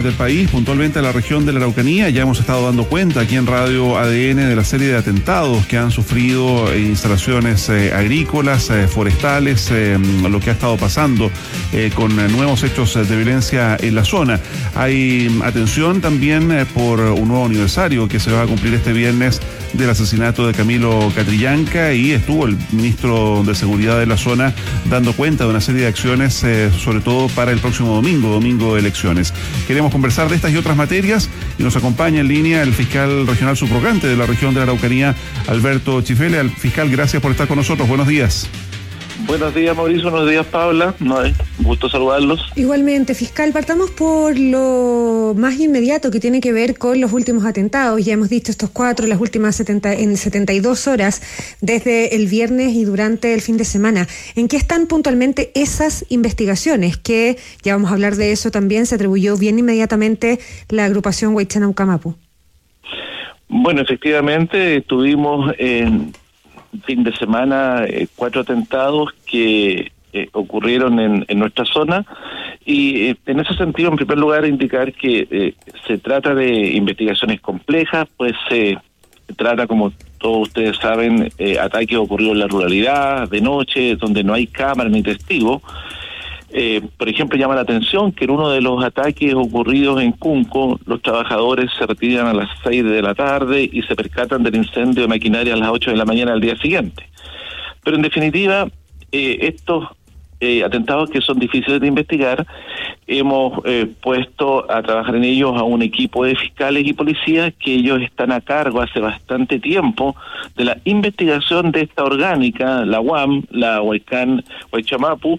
del país, puntualmente a la región de la Araucanía. Ya hemos estado dando cuenta aquí en Radio ADN de la serie de atentados que han sufrido instalaciones agrícolas, forestales, lo que ha estado pasando con nuevos hechos de violencia en la zona. Hay atención también por un nuevo aniversario que se va a cumplir este viernes del asesinato de Camilo Catrillanca, y estuvo el ministro de Seguridad de la zona dando cuenta de una serie de acciones, sobre todo para el próximo domingo de elecciones. Queremos conversar de estas y otras materias y nos acompaña en línea el fiscal regional subrogante de la región de la Araucanía, Alberto Chifele. Al fiscal, gracias por estar con nosotros. Buenos días. Buenos días, Mauricio. Buenos días, Paula. Gusto saludarlos. Igualmente, fiscal, partamos por lo más inmediato que tiene que ver con los últimos atentados. Ya hemos dicho estos 4, las últimas 72 horas, desde el viernes y durante el fin de semana. ¿En qué están puntualmente esas investigaciones? Que, ya vamos a hablar de eso también, se atribuyó bien inmediatamente la agrupación Huaychana Ucamapu. Bueno, efectivamente, tuvimos fin de semana 4 atentados que ocurrieron en nuestra zona, y en ese sentido, en primer lugar, indicar que se trata de investigaciones complejas, pues se trata, como todos ustedes saben, ataques ocurridos en la ruralidad, de noche, donde no hay cámara ni testigo. Por ejemplo, llama la atención que en uno de los ataques ocurridos en Cunco, los trabajadores se retiran a las 6 de la tarde y se percatan del incendio de maquinaria a las 8 de la mañana del día siguiente. Pero en definitiva, estos atentados, que son difíciles de investigar, hemos puesto a trabajar en ellos a un equipo de fiscales y policías, que ellos están a cargo hace bastante tiempo de la investigación de esta orgánica, la UAM, la Huaychamapu,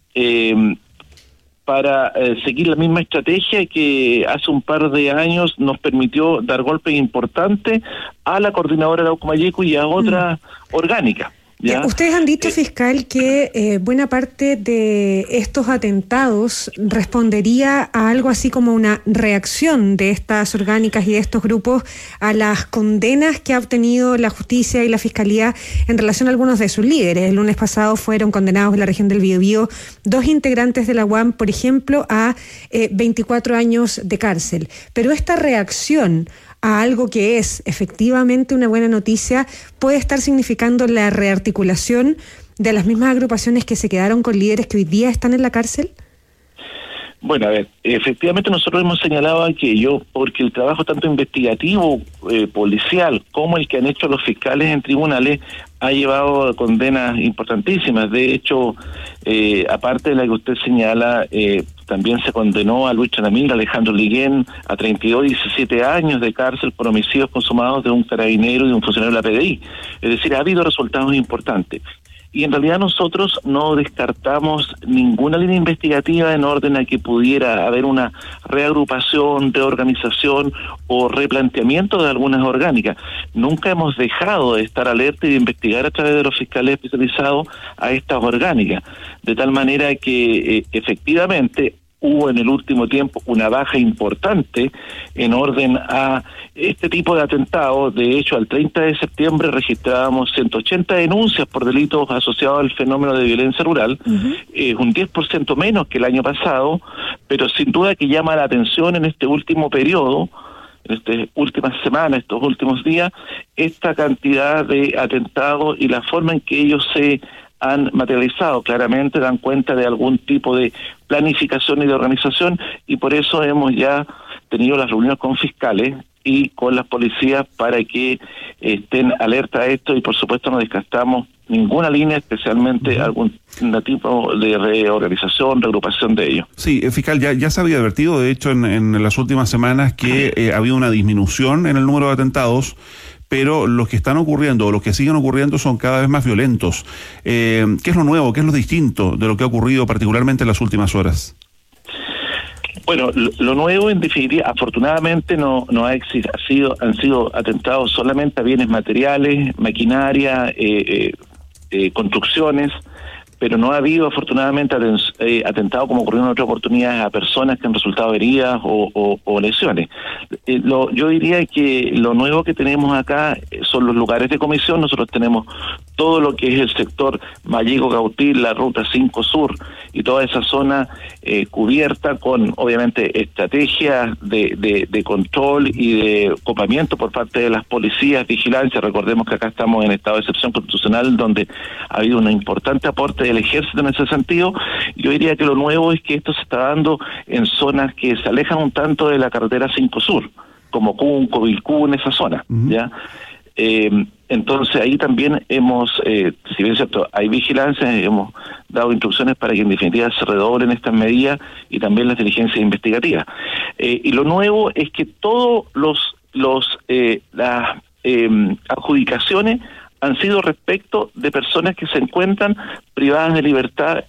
para seguir la misma estrategia que hace un par de años nos permitió dar golpes importantes a la coordinadora de Arauco-Mayeco y a otra orgánica. ¿Ya? Ustedes han dicho, fiscal, que buena parte de estos atentados respondería a algo así como una reacción de estas orgánicas y de estos grupos a las condenas que ha obtenido la justicia y la fiscalía en relación a algunos de sus líderes. El lunes pasado fueron condenados en la región del Biobío 2 integrantes de la UAM, por ejemplo, a 24 años de cárcel. Pero esta reacción a algo que es efectivamente una buena noticia puede estar significando la rearticulación de las mismas agrupaciones que se quedaron con líderes que hoy día están en la cárcel. Bueno, a ver, efectivamente nosotros hemos señalado aquello porque el trabajo tanto investigativo, policial, como el que han hecho los fiscales en tribunales ha llevado a condenas importantísimas. De hecho, aparte de la que usted señala, también se condenó a Luis Chanamil, a Alejandro Liguén, a 32 y 17 años de cárcel por homicidios consumados de un carabinero y de un funcionario de la PDI. Es decir, ha habido resultados importantes. Y en realidad nosotros no descartamos ninguna línea investigativa en orden a que pudiera haber una reagrupación, reorganización o replanteamiento de algunas orgánicas. Nunca hemos dejado de estar alerta y de investigar a través de los fiscales especializados a estas orgánicas, de tal manera que efectivamente hubo en el último tiempo una baja importante en orden a este tipo de atentados. De hecho, al 30 de septiembre registrábamos 180 denuncias por delitos asociados al fenómeno de violencia rural, un 10% menos que el año pasado, pero sin duda que llama la atención en este último periodo, en estas últimas semanas, estos últimos días, esta cantidad de atentados y la forma en que ellos se han materializado. Claramente dan cuenta de algún tipo de planificación y de organización, y por eso hemos ya tenido las reuniones con fiscales y con las policías para que estén alerta a esto, y por supuesto no descartamos ninguna línea, especialmente algún tipo de reorganización, reagrupación de ellos. Sí, fiscal, ya se había advertido, de hecho, en las últimas semanas que había una disminución en el número de atentados, pero los que están ocurriendo o los que siguen ocurriendo son cada vez más violentos. ¿Qué es lo nuevo, qué es lo distinto de lo que ha ocurrido particularmente en las últimas horas? Bueno, lo nuevo, en definitiva, afortunadamente han sido atentados solamente a bienes materiales, maquinaria, construcciones, pero no ha habido afortunadamente atentado como ocurrió en otras oportunidades a personas que han resultado heridas o lesiones. Yo diría que lo nuevo que tenemos acá son los lugares de comisión. Nosotros tenemos todo lo que es el sector Vallejo-Cautil, la Ruta 5 Sur y toda esa zona cubierta con obviamente estrategias de control y de copamiento por parte de las policías, vigilancia. Recordemos que acá estamos en estado de excepción constitucional, donde ha habido un importante aporte del ejército en ese sentido. Yo diría que lo nuevo es que esto se está dando en zonas que se alejan un tanto de la carretera 5 Sur, como Cunco, Vilcú, en esa zona, ¿ya? Entonces ahí también hemos, si bien es cierto, hay vigilancia, hemos dado instrucciones para que en definitiva se redoblen estas medidas y también las diligencias investigativas. Y lo nuevo es que todos las adjudicaciones han sido respecto de personas que se encuentran privadas de libertad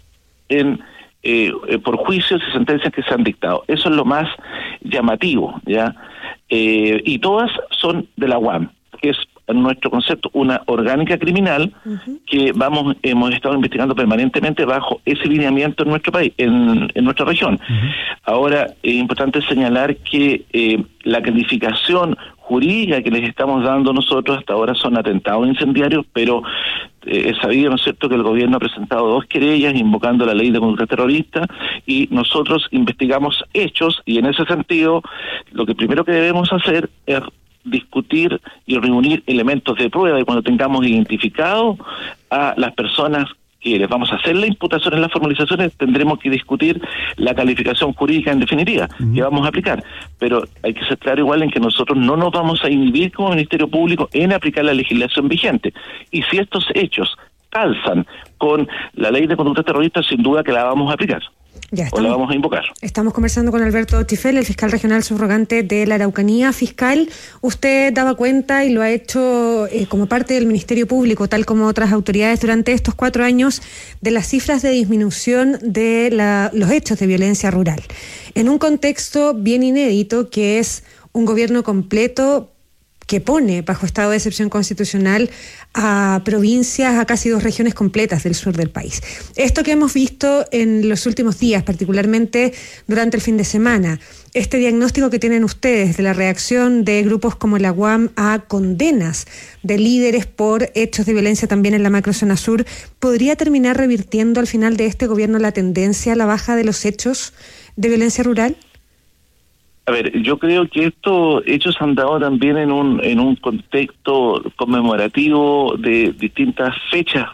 por juicios y sentencias que se han dictado. Eso es lo más llamativo, ¿ya? Y todas son de la UAM, que es en nuestro concepto una orgánica criminal que hemos estado investigando permanentemente bajo ese lineamiento en nuestro país, en nuestra región. Ahora, es importante señalar que la calificación jurídica que les estamos dando nosotros hasta ahora son atentados incendiarios, pero es sabido, ¿no es cierto?, que el gobierno ha presentado 2 querellas invocando la ley de conducta terrorista y nosotros investigamos hechos, y en ese sentido lo que primero que debemos hacer es discutir y reunir elementos de prueba, y cuando tengamos identificado a las personas que les vamos a hacer la imputación en las formalizaciones, tendremos que discutir la calificación jurídica en definitiva que vamos a aplicar. Pero hay que ser claro igual en que nosotros no nos vamos a inhibir como Ministerio Público en aplicar la legislación vigente. Y si estos hechos calzan con la ley de conducta terrorista, sin duda que la vamos a aplicar. O la vamos a invocar. Estamos conversando con Alberto Chifel, el fiscal regional subrogante de la Araucanía. Fiscal, usted daba cuenta y lo ha hecho como parte del Ministerio Público, tal como otras autoridades durante estos 4 años, de las cifras de disminución de los hechos de violencia rural. En un contexto bien inédito, que es un gobierno completo que pone bajo estado de excepción constitucional a provincias, a casi 2 regiones completas del sur del país. Esto que hemos visto en los últimos días, particularmente durante el fin de semana, este diagnóstico que tienen ustedes de la reacción de grupos como la UAM a condenas de líderes por hechos de violencia también en la macrozona sur, ¿podría terminar revirtiendo al final de este gobierno la tendencia a la baja de los hechos de violencia rural? A ver, yo creo que estos hechos han dado también en un contexto conmemorativo de distintas fechas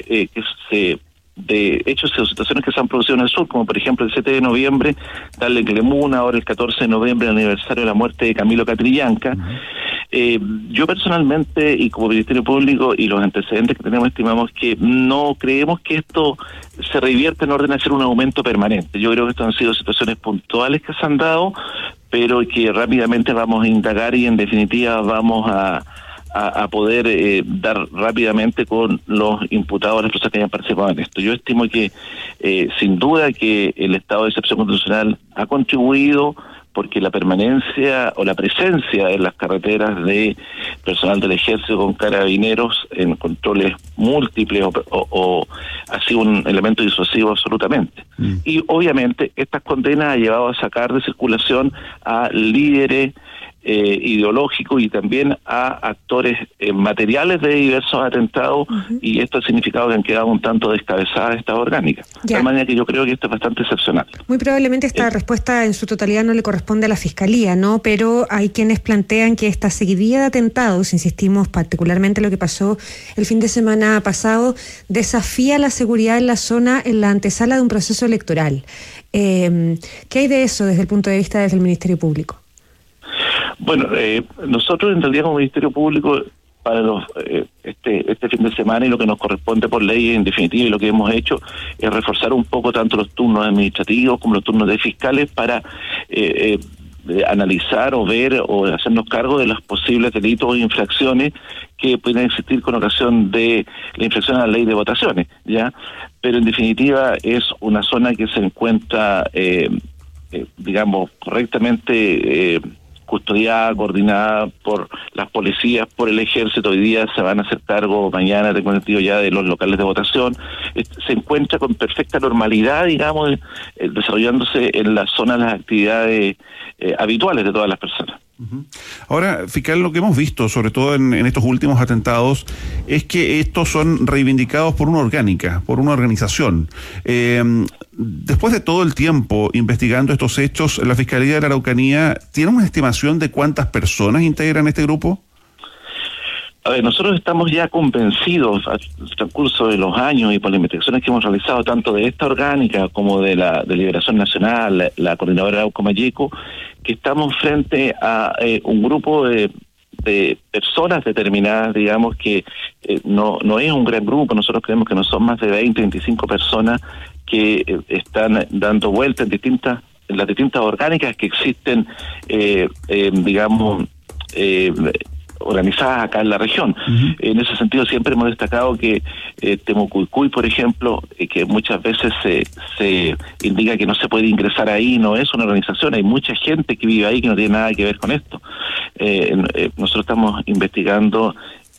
de hechos o situaciones que se han producido en el sur, como por ejemplo el 7 de noviembre, darle en Clemuna, ahora el 14 de noviembre, el aniversario de la muerte de Camilo Catrillanca. Yo personalmente, y como Ministerio Público y los antecedentes que tenemos, estimamos que no creemos que esto se revierta en orden a hacer un aumento permanente. Yo creo que estas han sido situaciones puntuales que se han dado, pero que rápidamente vamos a indagar y en definitiva vamos a poder dar rápidamente con los imputados, las personas que hayan participado en esto. Yo estimo que sin duda que el estado de excepción constitucional ha contribuido, porque la permanencia o la presencia en las carreteras de personal del ejército con carabineros en controles múltiples o ha sido un elemento disuasivo absolutamente. Y obviamente estas condenas han llevado a sacar de circulación a líderes ideológicos y también a actores materiales de diversos atentados, y esto ha significado que han quedado un tanto descabezadas estas orgánicas. De manera que yo creo que esto es bastante excepcional. Muy probablemente esta respuesta en su totalidad no le corresponde a la Fiscalía, ¿no? Pero hay quienes plantean que esta seguidilla de atentados, insistimos, particularmente lo que pasó el fin de semana pasado, desafía la seguridad en la zona en la antesala de un proceso electoral. ¿Qué hay de eso desde el punto de vista del Ministerio Público? Bueno, nosotros en realidad como Ministerio Público para este fin de semana y lo que nos corresponde por ley en definitiva y lo que hemos hecho es reforzar un poco tanto los turnos administrativos como los turnos de fiscales para analizar o ver o hacernos cargo de los posibles delitos o infracciones que pueden existir con ocasión de la infracción a la ley de votaciones, ¿ya? Pero en definitiva es una zona que se encuentra digamos correctamente custodiada, coordinada por las policías, por el ejército. Hoy día se van a hacer cargo, mañana tengo entendido ya, de los locales de votación. Se encuentra con perfecta normalidad, digamos, desarrollándose en la zona las actividades habituales de todas las personas. Ahora, fiscal, lo que hemos visto, sobre todo en estos últimos atentados, es que estos son reivindicados por una orgánica, por una organización. Después de todo el tiempo investigando estos hechos, ¿la Fiscalía de la Araucanía tiene una estimación de cuántas personas integran este grupo? A ver, nosotros estamos ya convencidos al transcurso de los años y por las investigaciones que hemos realizado, tanto de esta orgánica como de la de Liberación Nacional, la Coordinadora Arauco-Mayeco, que estamos frente a un grupo de personas determinadas, digamos, que no es un gran grupo. Nosotros creemos que no son más de 20, 25 personas que están dando vueltas en las distintas orgánicas que existen, digamos, organizadas acá en la región. En ese sentido siempre hemos destacado que Temucuicui, por ejemplo, que muchas veces se indica que no se puede ingresar ahí, no es una organización, hay mucha gente que vive ahí que no tiene nada que ver con esto. Nosotros estamos investigando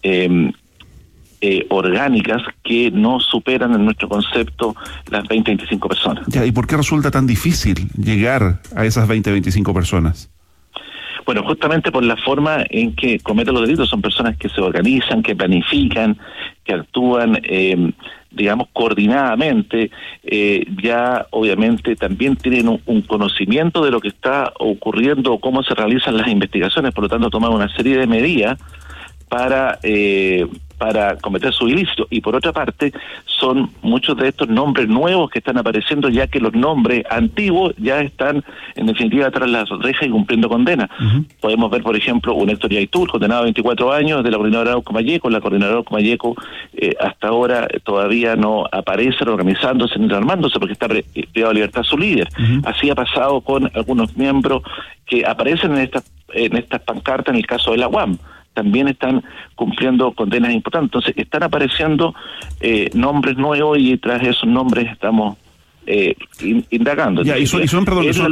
orgánicas que no superan en nuestro concepto las 20-25 personas. Ya, ¿y por qué resulta tan difícil llegar a esas 20-25 personas? Bueno, justamente por la forma en que cometen los delitos. Son personas que se organizan, que planifican, que actúan, digamos, coordinadamente. Ya obviamente también tienen un conocimiento de lo que está ocurriendo, cómo se realizan las investigaciones, por lo tanto toman una serie de medidas para cometer su ilícito. Y por otra parte, son muchos de estos nombres nuevos que están apareciendo, ya que los nombres antiguos ya están en definitiva tras las rejas y cumpliendo condena. Podemos ver, por ejemplo, un Héctor Yaitul, condenado a 24 años de la Coordinadora Arauco-Mayeco. La Coordinadora Arauco-Mayeco hasta ahora todavía no aparece organizándose ni armándose porque está privado de libertad su líder. Así ha pasado con algunos miembros que aparecen en estas pancartas en el caso de la UAM. También están cumpliendo condenas importantes. Entonces, están apareciendo nombres nuevos y tras esos nombres estamos indagando. Ya, la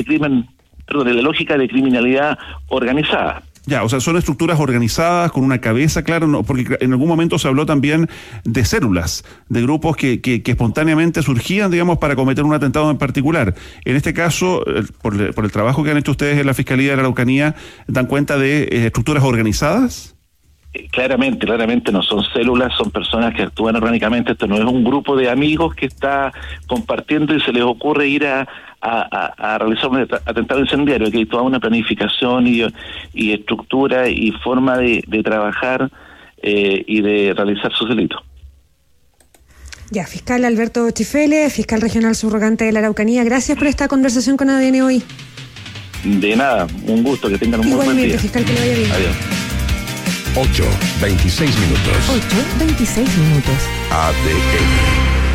lógica de criminalidad organizada. Ya, o sea, son estructuras organizadas con una cabeza, claro, no, porque en algún momento se habló también de células, de grupos que espontáneamente surgían, digamos, para cometer un atentado en particular. En este caso, por el trabajo que han hecho ustedes en la Fiscalía de la Araucanía, ¿dan cuenta de estructuras organizadas? Claramente no son células, son personas que actúan orgánicamente. Esto no es un grupo de amigos que está compartiendo y se les ocurre ir a realizar un atentado incendiario. Aquí hay toda una planificación y estructura y forma de trabajar y de realizar sus delitos. Ya, fiscal Alberto Chifele, fiscal regional subrogante de la Araucanía, gracias por esta conversación con ADN hoy. De nada, un gusto, que tengan un muy buen día. Igualmente, fiscal, que le vaya bien. Adiós. 8:26 minutos. 8:26 minutos. ADN.